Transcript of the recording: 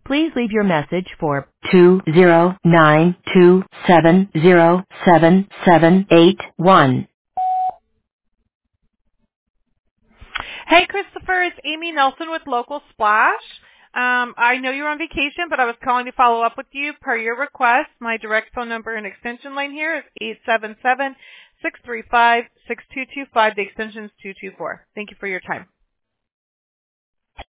Please leave your message for 20927077781. Hey, Christopher, it's Amy Nelson with Local Splash. I know you're on vacation, but I was calling to follow up with you per your request. My direct phone number and extension line here is 877-635-6225. The extension is 224. Thank you for your time.